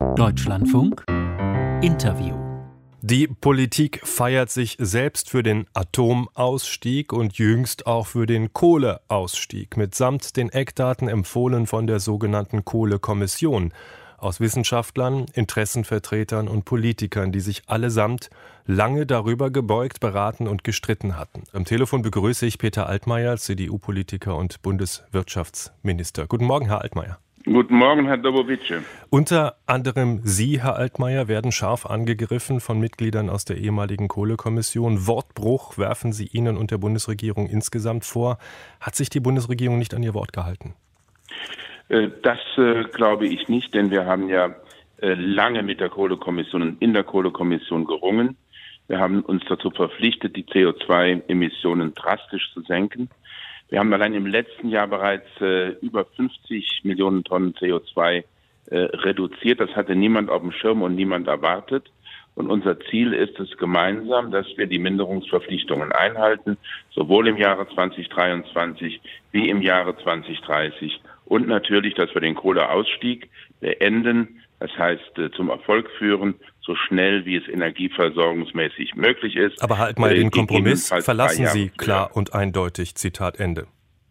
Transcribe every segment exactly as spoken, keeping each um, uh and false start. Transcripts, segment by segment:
Deutschlandfunk Interview. Die Politik feiert sich selbst für den Atomausstieg und jüngst auch für den Kohleausstieg, mitsamt den Eckdaten empfohlen von der sogenannten Kohlekommission aus Wissenschaftlern, Interessenvertretern und Politikern, die sich allesamt lange darüber gebeugt, beraten und gestritten hatten. Am Telefon begrüße ich Peter Altmaier, C D U-Politiker und Bundeswirtschaftsminister. Guten Morgen, Herr Altmaier. Guten Morgen, Herr Dobowitsche. Unter anderem Sie, Herr Altmaier, werden scharf angegriffen von Mitgliedern aus der ehemaligen Kohlekommission. Wortbruch werfen Sie ihnen und der Bundesregierung insgesamt vor. Hat sich die Bundesregierung nicht an ihr Wort gehalten? Das äh, glaube ich nicht, denn wir haben ja äh, lange mit der Kohlekommission und in der Kohlekommission gerungen. Wir haben uns dazu verpflichtet, die C O zwei Emissionen drastisch zu senken. Wir haben allein im letzten Jahr bereits äh, über fünfzig Millionen Tonnen C O zwei äh, reduziert. Das hatte niemand auf dem Schirm und niemand erwartet. Und unser Ziel ist es gemeinsam, dass wir die Minderungsverpflichtungen einhalten, sowohl im Jahre zweitausenddreiundzwanzig wie im Jahre zweitausenddreißig. Und natürlich, dass wir den Kohleausstieg beenden, das heißt äh, zum Erfolg führen, so schnell wie es energieversorgungsmäßig möglich ist. Aber halt mal den Kompromiss verlassen Sie klar und eindeutig, Zitat Ende.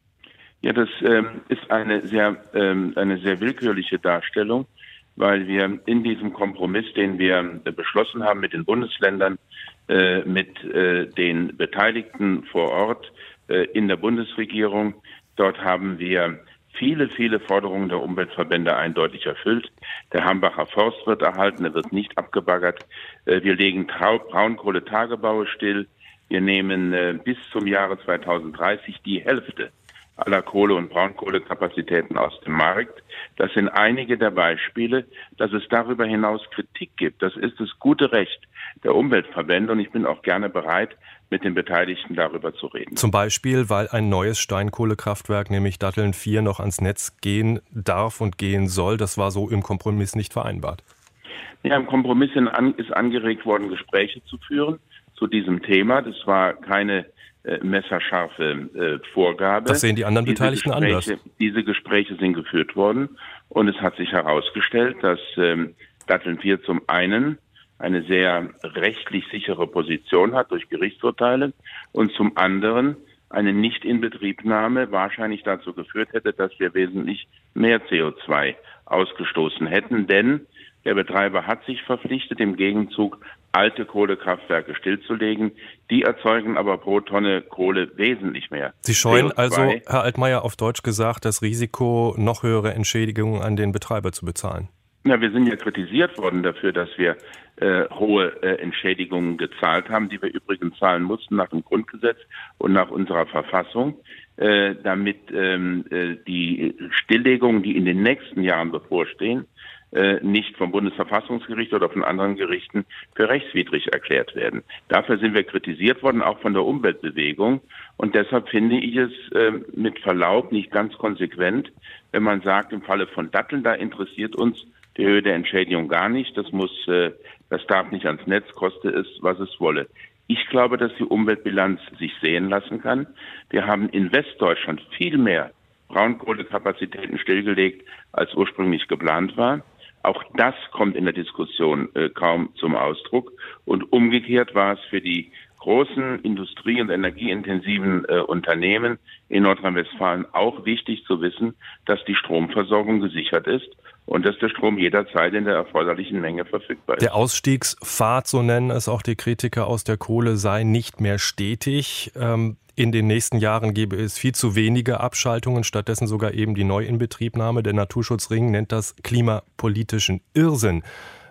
Ja, das ähm, ist eine sehr, ähm, eine sehr willkürliche Darstellung, weil wir in diesem Kompromiss, den wir äh, beschlossen haben mit den Bundesländern, äh, mit äh, den Beteiligten vor Ort äh, in der Bundesregierung, dort haben wir viele, viele Forderungen der Umweltverbände eindeutig erfüllt. Der Hambacher Forst wird erhalten, er wird nicht abgebaggert. Wir legen Braunkohletagebaue still. Wir nehmen bis zum Jahre zweitausenddreißig die Hälfte aller Kohle- und Braunkohlekapazitäten aus dem Markt. Das sind einige der Beispiele, dass es darüber hinaus Kritik gibt. Das ist das gute Recht der Umweltverbände und ich bin auch gerne bereit, mit den Beteiligten darüber zu reden. Zum Beispiel, weil ein neues Steinkohlekraftwerk, nämlich Datteln vier, noch ans Netz gehen darf und gehen soll. Das war so im Kompromiss nicht vereinbart. Ja, im Kompromiss ist angeregt worden, Gespräche zu führen zu diesem Thema. Das war keine äh, messerscharfe äh, Vorgabe. Das sehen die anderen diese Beteiligten Gespräche, anders. Diese Gespräche sind geführt worden und es hat sich herausgestellt, dass ähm, Datteln vier zum einen eine sehr rechtlich sichere Position hat durch Gerichtsurteile und zum anderen eine Nicht-Inbetriebnahme wahrscheinlich dazu geführt hätte, dass wir wesentlich mehr C O zwei ausgestoßen hätten. Denn der Betreiber hat sich verpflichtet, im Gegenzug alte Kohlekraftwerke stillzulegen. Die erzeugen aber pro Tonne Kohle wesentlich mehr. Sie scheuen also, Herr Altmaier, auf Deutsch gesagt, das Risiko, noch höhere Entschädigungen an den Betreiber zu bezahlen. Ja, wir sind ja kritisiert worden dafür, dass wir äh, hohe äh, Entschädigungen gezahlt haben, die wir übrigens zahlen mussten nach dem Grundgesetz und nach unserer Verfassung, äh, damit ähm, äh, die Stilllegungen, die in den nächsten Jahren bevorstehen, äh, nicht vom Bundesverfassungsgericht oder von anderen Gerichten für rechtswidrig erklärt werden. Dafür sind wir kritisiert worden, auch von der Umweltbewegung. Und deshalb finde ich es äh, mit Verlaub nicht ganz konsequent, wenn man sagt, im Falle von Datteln, da interessiert uns die Höhe der Entschädigung gar nicht. Das muss, äh, das darf nicht ans Netz, koste es, was es wolle. Ich glaube, dass die Umweltbilanz sich sehen lassen kann. Wir haben in Westdeutschland viel mehr Braunkohlekapazitäten stillgelegt, als ursprünglich geplant war. Auch das kommt in der Diskussion äh, kaum zum Ausdruck. Und umgekehrt war es für die großen industrie- und energieintensiven äh, Unternehmen in Nordrhein-Westfalen auch wichtig zu wissen, dass die Stromversorgung gesichert ist und dass der Strom jederzeit in der erforderlichen Menge verfügbar ist. Der Ausstiegspfad, so nennen es auch die Kritiker aus der Kohle, sei nicht mehr stetig. Ähm, in den nächsten Jahren gäbe es viel zu wenige Abschaltungen, stattdessen sogar eben die Neuinbetriebnahme. Der Naturschutzring nennt das klimapolitischen Irrsinn.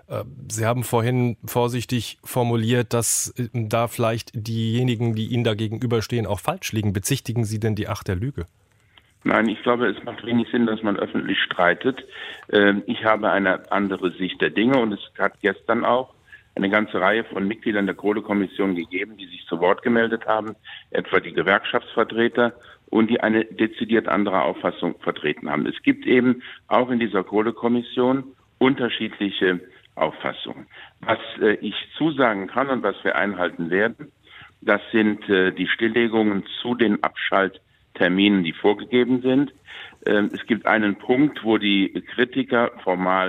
Sie haben vorhin vorsichtig formuliert, dass da vielleicht diejenigen, die Ihnen da gegenüberstehen, auch falsch liegen. Bezichtigen Sie denn die Acht der Lüge? Nein, ich glaube, es macht wenig Sinn, dass man öffentlich streitet. Ich habe eine andere Sicht der Dinge und es hat gestern auch eine ganze Reihe von Mitgliedern der Kohlekommission gegeben, die sich zu Wort gemeldet haben, etwa die Gewerkschaftsvertreter und die eine dezidiert andere Auffassung vertreten haben. Es gibt eben auch in dieser Kohlekommission unterschiedliche Auffassungen. Was äh, ich zusagen kann und was wir einhalten werden, das sind äh, die Stilllegungen zu den Abschaltterminen, die vorgegeben sind. Ähm, es gibt einen Punkt, wo die Kritiker formal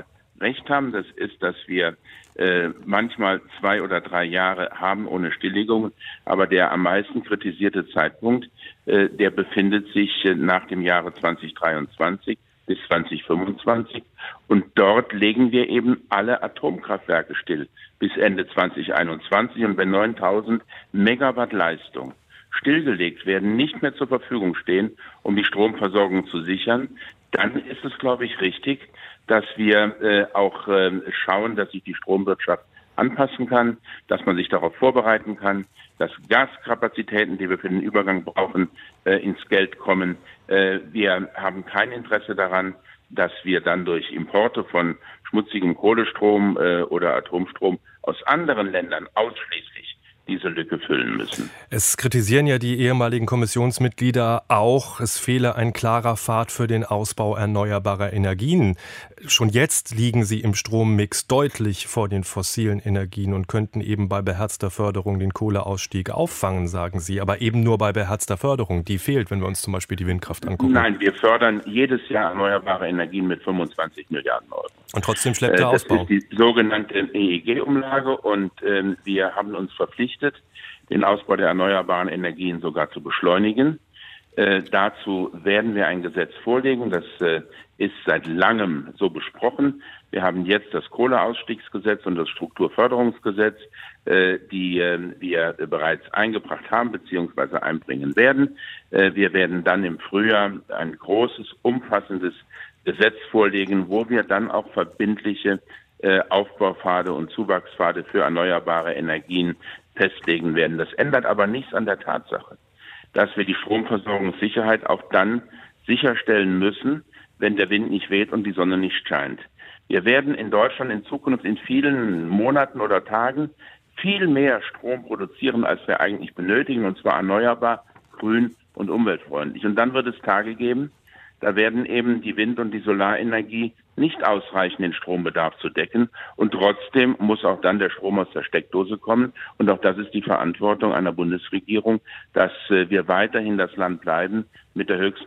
recht haben. Das ist, dass wir äh, manchmal zwei oder drei Jahre haben ohne Stilllegung. Aber der am meisten kritisierte Zeitpunkt, äh, der befindet sich äh, nach dem Jahre zwanzig dreiundzwanzig bis zwanzig fünfundzwanzig. Und dort legen wir eben alle Atomkraftwerke still bis Ende zwanzig einundzwanzig. Und wenn neuntausend Megawatt Leistung stillgelegt werden, nicht mehr zur Verfügung stehen, um die Stromversorgung zu sichern, dann ist es, glaube ich, richtig, dass wir äh, auch äh, schauen, dass sich die Stromwirtschaft anpassen kann, dass man sich darauf vorbereiten kann, dass Gaskapazitäten, die wir für den Übergang brauchen, äh, ins Geld kommen. Äh, wir haben kein Interesse daran, dass wir dann durch Importe von schmutzigem Kohlestrom äh, oder Atomstrom aus anderen Ländern ausschließlich diese Lücke füllen müssen. Es kritisieren ja die ehemaligen Kommissionsmitglieder auch, es fehle ein klarer Pfad für den Ausbau erneuerbarer Energien. Schon jetzt liegen sie im Strommix deutlich vor den fossilen Energien und könnten eben bei beherzter Förderung den Kohleausstieg auffangen, sagen sie. Aber eben nur bei beherzter Förderung. Die fehlt, wenn wir uns zum Beispiel die Windkraft angucken. Nein, wir fördern jedes Jahr erneuerbare Energien mit fünfundzwanzig Milliarden Euro. Und trotzdem schleppt der das Ausbau. Das ist die sogenannte E E G-Umlage und äh, wir haben uns verpflichtet, den Ausbau der erneuerbaren Energien sogar zu beschleunigen. Äh, dazu werden wir ein Gesetz vorlegen. Das äh, ist seit langem so besprochen. Wir haben jetzt das Kohleausstiegsgesetz und das Strukturförderungsgesetz, äh, die äh, wir bereits eingebracht haben bzw. einbringen werden. Äh, wir werden dann im Frühjahr ein großes, umfassendes Gesetz vorlegen, wo wir dann auch verbindliche äh, Aufbaupfade und Zuwachspfade für erneuerbare Energien festlegen werden. Das ändert aber nichts an der Tatsache, dass wir die Stromversorgungssicherheit auch dann sicherstellen müssen, wenn der Wind nicht weht und die Sonne nicht scheint. Wir werden in Deutschland in Zukunft in vielen Monaten oder Tagen viel mehr Strom produzieren, als wir eigentlich benötigen, und zwar erneuerbar, grün und umweltfreundlich. Und dann wird es Tage geben, da werden eben die Wind- und die Solarenergie nicht ausreichen, den Strombedarf zu decken. Und trotzdem muss auch dann der Strom aus der Steckdose kommen. Und auch das ist die Verantwortung einer Bundesregierung, dass äh, wir weiterhin das Land bleiben mit der höchsten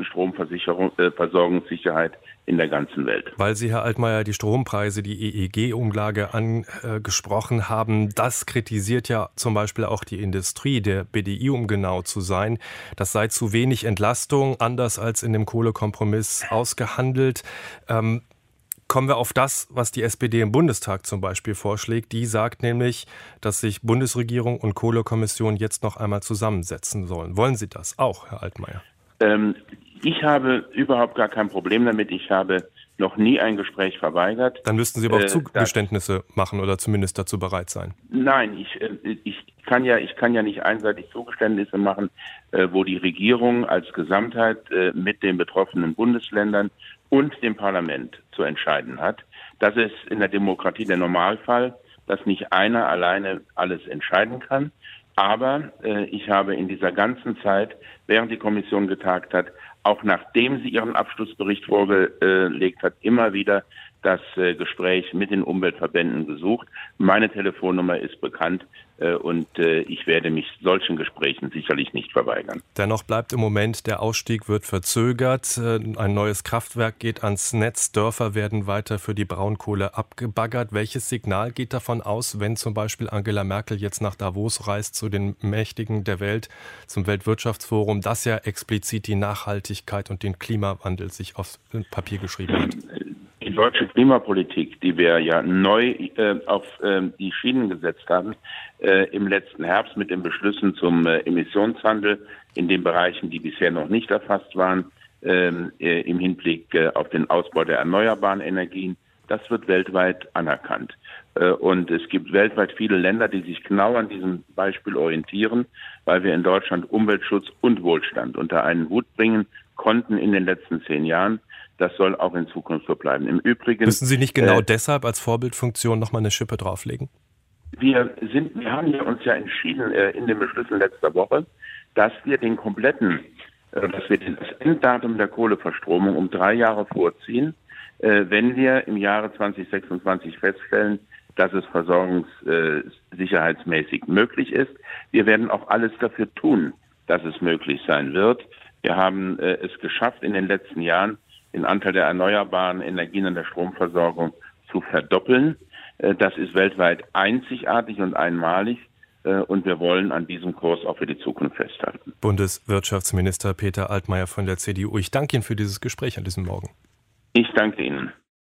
Stromversorgungssicherheit in der ganzen Welt. Weil Sie, Herr Altmaier, die Strompreise, die E E G-Umlage angesprochen haben, das kritisiert ja zum Beispiel auch die Industrie, der B D I, um genau zu sein. Das sei zu wenig Entlastung, anders als in dem Kohlekompromiss ausgehandelt. Ähm, Kommen wir auf das, was die S P D im Bundestag zum Beispiel vorschlägt. Die sagt nämlich, dass sich Bundesregierung und Kohlekommission jetzt noch einmal zusammensetzen sollen. Wollen Sie das auch, Herr Altmaier? Ähm, ich habe überhaupt gar kein Problem damit. Ich habe noch nie ein Gespräch verweigert. Dann müssten Sie aber auch äh, Zugeständnisse machen oder zumindest dazu bereit sein. Nein, ich, äh, ich kann ja, ich kann ja nicht einseitig Zugeständnisse machen, äh, wo die Regierung als Gesamtheit äh, mit den betroffenen Bundesländern und dem Parlament zu entscheiden hat. Das ist in der Demokratie der Normalfall, dass nicht einer alleine alles entscheiden kann. Aber äh, ich habe in dieser ganzen Zeit, während die Kommission getagt hat, auch nachdem sie ihren Abschlussbericht vorgelegt hat, immer wieder das äh, Gespräch mit den Umweltverbänden gesucht. Meine Telefonnummer ist bekannt äh, und äh, ich werde mich solchen Gesprächen sicherlich nicht verweigern. Dennoch bleibt im Moment, der Ausstieg wird verzögert. Ein neues Kraftwerk geht ans Netz. Dörfer werden weiter für die Braunkohle abgebaggert. Welches Signal geht davon aus, wenn zum Beispiel Angela Merkel jetzt nach Davos reist, zu den Mächtigen der Welt, zum Weltwirtschaftsforum, das ja explizit die Nachhaltigkeit und den Klimawandel sich aufs Papier geschrieben hat? Die deutsche Klimapolitik, die wir ja neu äh, auf äh, die Schienen gesetzt haben, äh, im letzten Herbst mit den Beschlüssen zum äh, Emissionshandel in den Bereichen, die bisher noch nicht erfasst waren, äh, äh, im Hinblick äh, auf den Ausbau der erneuerbaren Energien, das wird weltweit anerkannt. Äh, und es gibt weltweit viele Länder, die sich genau an diesem Beispiel orientieren, weil wir in Deutschland Umweltschutz und Wohlstand unter einen Hut bringen konnten in den letzten zehn Jahren. Das soll auch in Zukunft so bleiben. Im Übrigen müssen Sie nicht genau äh, deshalb als Vorbildfunktion nochmal eine Schippe drauflegen? Wir sind, wir haben ja uns ja entschieden äh, in den Beschlüssen letzter Woche, dass wir den kompletten, äh, dass wir das Enddatum der Kohleverstromung um drei Jahre vorziehen, äh, wenn wir im Jahre zwanzig sechsundzwanzig feststellen, dass es versorgungssicherheitsmäßig äh, möglich ist. Wir werden auch alles dafür tun, dass es möglich sein wird. Wir haben äh, es geschafft, in den letzten Jahren den Anteil der erneuerbaren Energien in der Stromversorgung zu verdoppeln. Das ist weltweit einzigartig und einmalig. Und wir wollen an diesem Kurs auch für die Zukunft festhalten. Bundeswirtschaftsminister Peter Altmaier von der C D U. Ich danke Ihnen für dieses Gespräch an diesem Morgen. Ich danke Ihnen.